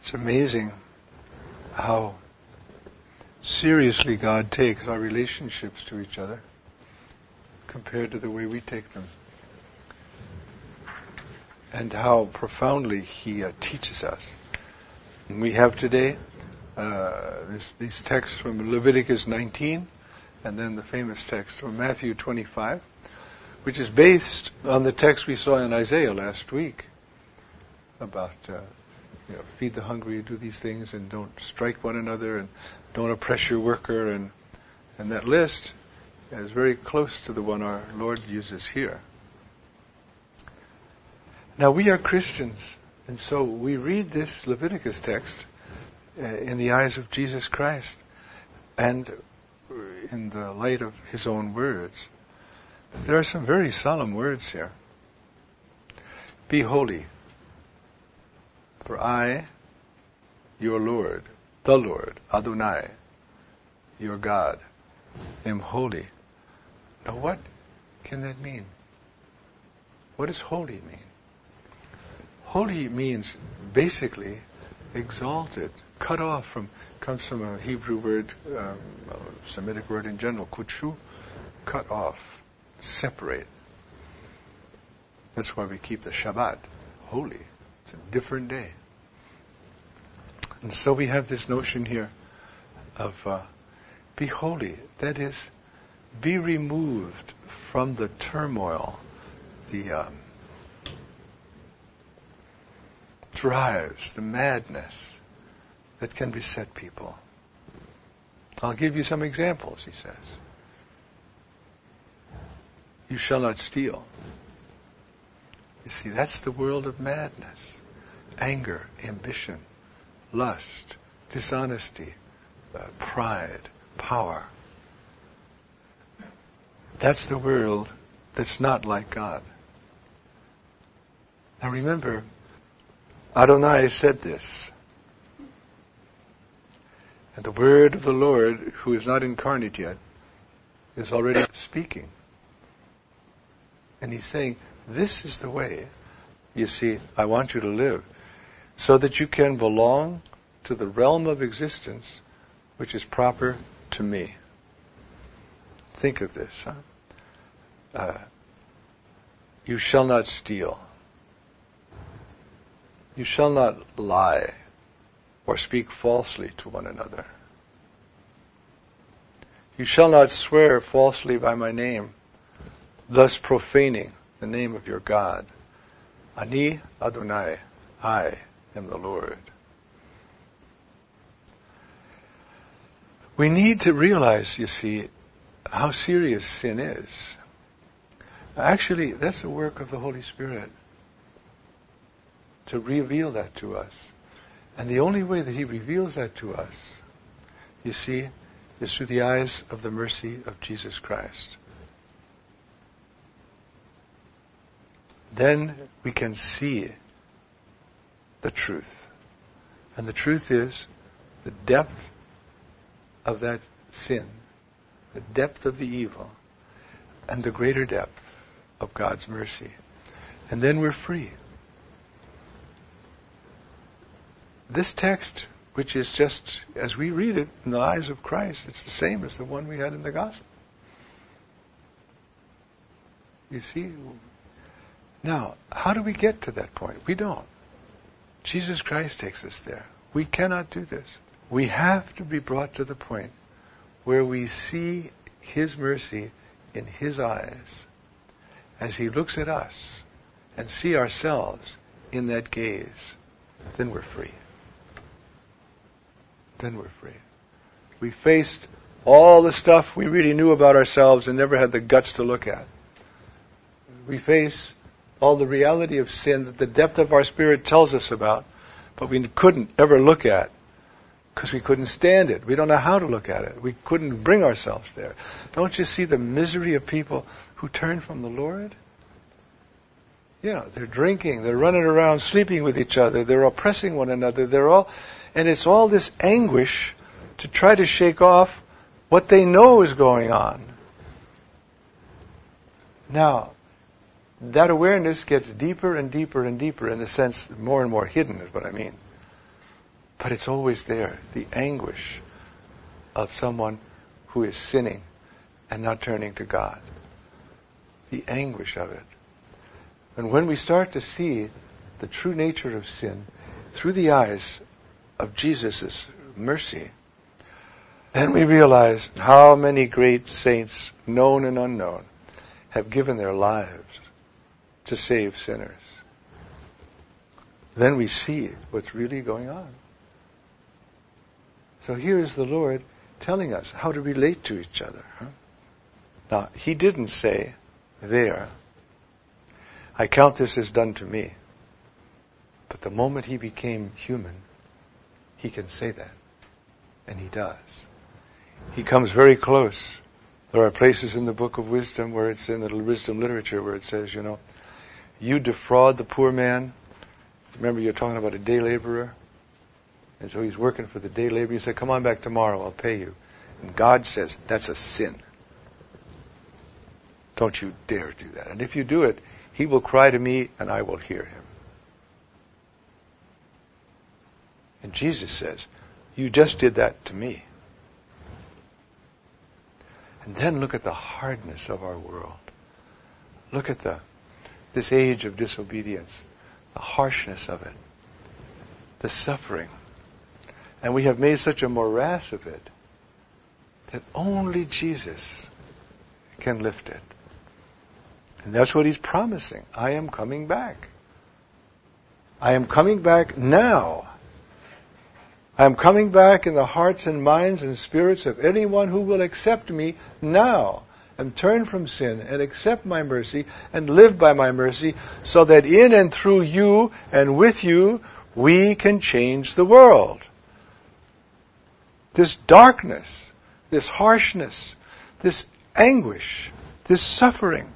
It's amazing how seriously God takes our relationships to each other compared to the way we take them. And how profoundly He teaches us. And we have today these texts from Leviticus 19 and then the famous text from Matthew 25, which is based on the text we saw in Isaiah last week about feed the hungry, do these things, and don't strike one another, and don't oppress your worker, and that list is very close to the one our Lord uses here. Now we are Christians, and so we read this Leviticus text in the eyes of Jesus Christ and in the light of His own words. There are some very solemn words here. Be holy, for I, your Lord, the Lord, Adonai, your God, am holy. Now what can that mean? What does holy mean? Holy means basically exalted, cut off from, comes from a Hebrew word, a Semitic word in general, kutshu, cut off, separate. That's why we keep the Shabbat holy. It's a different day. And so we have this notion here of be holy. That is, be removed from the turmoil, the drives, the madness that can beset people. I'll give you some examples, he says. You shall not steal. You see, that's the world of madness. Anger, ambition, lust, dishonesty, pride, power. That's the world that's not like God. Now remember, Adonai said this. And the word of the Lord, who is not incarnate yet, is already speaking. And He's saying, this is the way, you see, I want you to live, so that you can belong to the realm of existence which is proper to me. Think of this. You shall not steal. You shall not lie or speak falsely to one another. You shall not swear falsely by my name, thus profaning the name of your God. Ani Adonai, I am the Lord. We need to realize, you see, how serious sin is. Actually, that's the work of the Holy Spirit to reveal that to us. And the only way that He reveals that to us, you see, is through the eyes of the mercy of Jesus Christ. Then we can see the truth. And the truth is the depth of that sin, the depth of the evil, and the greater depth of God's mercy. And then we're free. This text, which is just, as we read it in the eyes of Christ, it's the same as the one we had in the Gospel. You see? Now, how do we get to that point? We don't. Jesus Christ takes us there. We cannot do this. We have to be brought to the point where we see His mercy in His eyes as He looks at us and see ourselves in that gaze. Then we're free. Then we're free. We faced all the stuff we really knew about ourselves and never had the guts to look at. We face all the reality of sin that the depth of our spirit tells us about, but we couldn't ever look at because we couldn't stand it. We don't know how to look at it. We couldn't bring ourselves there. Don't you see the misery of people who turn from the Lord? They're drinking, they're running around sleeping with each other, they're oppressing one another, and it's all this anguish to try to shake off what they know is going on. Now, that awareness gets deeper and deeper and deeper, in the sense more and more hidden is what I mean. But it's always there, the anguish of someone who is sinning and not turning to God. The anguish of it. And when we start to see the true nature of sin through the eyes of Jesus' mercy, then we realize how many great saints, known and unknown, have given their lives to save sinners. Then we see what's really going on. So here is the Lord telling us how to relate to each other. Now, He didn't say there, I count this as done to me. But the moment He became human, He can say that. And He does. He comes very close. There are places in the Book of Wisdom where it's in the wisdom literature where it says, you defraud the poor man. Remember, you're talking about a day laborer. And so he's working for the day laborer. You say, come on back tomorrow, I'll pay you. And God says, that's a sin. Don't you dare do that. And if you do it, he will cry to me and I will hear him. And Jesus says, you just did that to me. And then look at the hardness of our world. Look at this age of disobedience, the harshness of it, the suffering. And we have made such a morass of it that only Jesus can lift it. And that's what He's promising. I am coming back. I am coming back now. I am coming back in the hearts and minds and spirits of anyone who will accept me now and turn from sin and accept my mercy and live by my mercy, so that in and through you and with you we can change the world. This darkness, this harshness, this anguish, this suffering.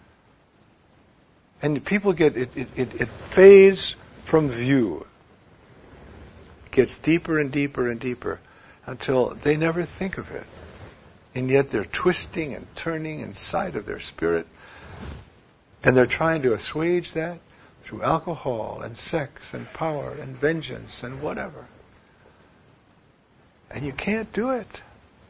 And people get, it fades from view. Gets deeper and deeper and deeper until they never think of it. And yet they're twisting and turning inside of their spirit. And they're trying to assuage that through alcohol and sex and power and vengeance and whatever. And you can't do it.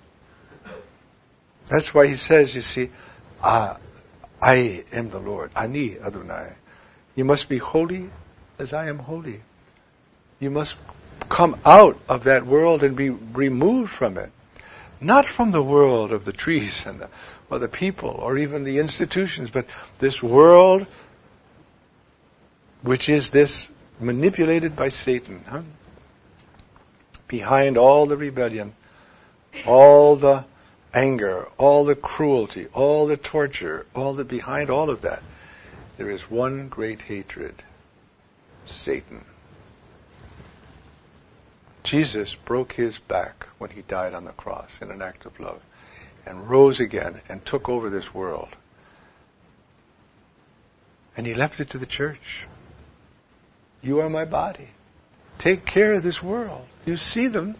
That's why He says, you see, I am the Lord. Ani Adonai. You must be holy as I am holy. You must come out of that world and be removed from it. Not from the world of the trees and the people or even the institutions, but this world which is this manipulated by Satan. Behind all the rebellion, all the anger, all the cruelty, all the torture, behind all of that, there is one great hatred. Satan. Jesus broke His back when He died on the cross in an act of love and rose again and took over this world. And He left it to the church. You are my body. Take care of this world. You see them.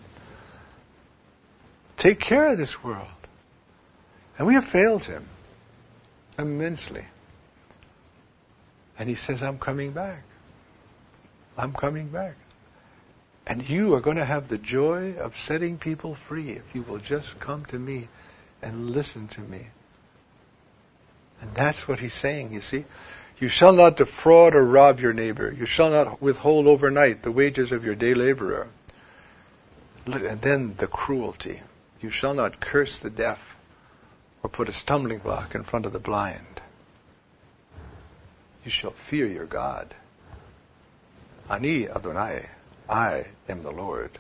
Take care of this world. And we have failed Him immensely. And He says, I'm coming back. I'm coming back. And you are going to have the joy of setting people free if you will just come to me and listen to me. And that's what He's saying, you see. You shall not defraud or rob your neighbor. You shall not withhold overnight the wages of your day laborer. And then the cruelty. You shall not curse the deaf or put a stumbling block in front of the blind. You shall fear your God. Ani Adonai. I am the Lord.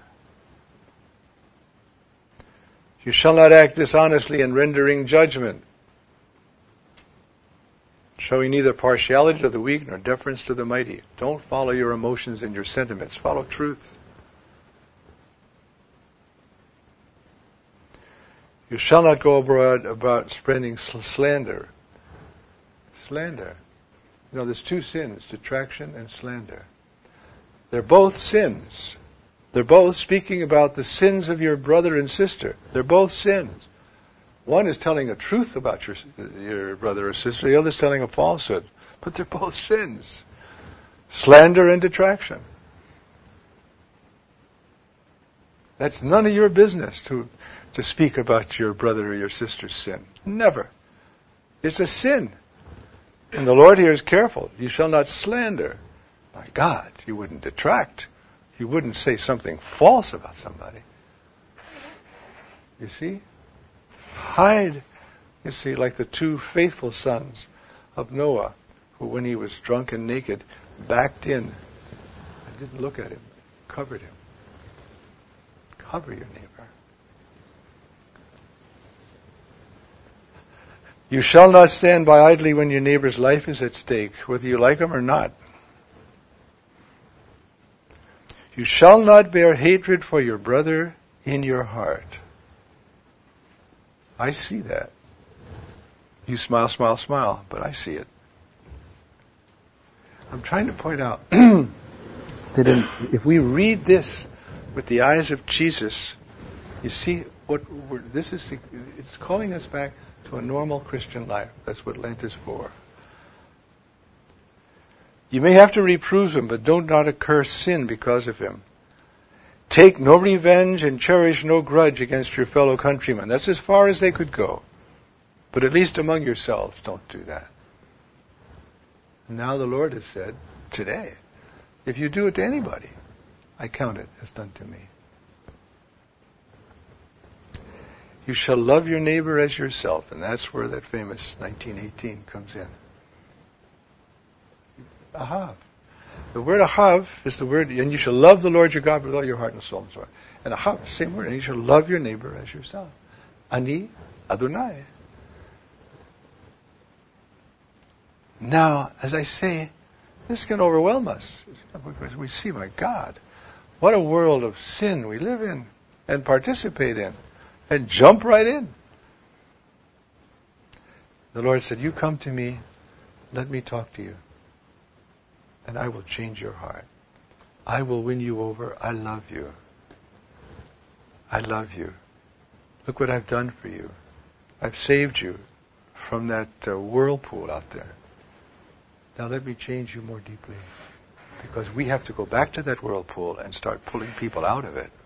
You shall not act dishonestly in rendering judgment, showing neither partiality to the weak nor deference to the mighty. Don't follow your emotions and your sentiments. Follow truth. You shall not go abroad about spreading slander. Slander. There's two sins, detraction and slander. They're both sins. They're both speaking about the sins of your brother and sister. They're both sins. One is telling a truth about your brother or sister. The other is telling a falsehood. But they're both sins. Slander and detraction. That's none of your business to speak about your brother or your sister's sin. Never. It's a sin. And the Lord here is careful. You shall not slander. My God, you wouldn't detract. You wouldn't say something false about somebody. You see? Hide. You see, like the two faithful sons of Noah, who when he was drunk and naked, backed in and didn't look at him, covered him. Cover your neighbor. You shall not stand by idly when your neighbor's life is at stake, whether you like him or not. You shall not bear hatred for your brother in your heart. I see that. You smile, smile, smile, but I see it. I'm trying to point out that if we read this with the eyes of Jesus, you see it's calling us back to a normal Christian life. That's what Lent is for. You may have to reprove him, but don't not incur sin because of him. Take no revenge and cherish no grudge against your fellow countrymen. That's as far as they could go. But at least among yourselves, don't do that. Now the Lord has said, today, if you do it to anybody, I count it as done to me. You shall love your neighbor as yourself. And that's where that famous 1918 comes in. Ahav. The word ahav is the word, and you shall love the Lord your God with all your heart and soul and soul. And ahav, same word, and you shall love your neighbor as yourself. Ani Adonai. Now, as I say, this can overwhelm us. Because we see, my God, what a world of sin we live in and participate in and jump right in. The Lord said, you come to me, let me talk to you. And I will change your heart. I will win you over. I love you. I love you. Look what I've done for you. I've saved you from that whirlpool out there. Now let me change you more deeply. Because we have to go back to that whirlpool and start pulling people out of it.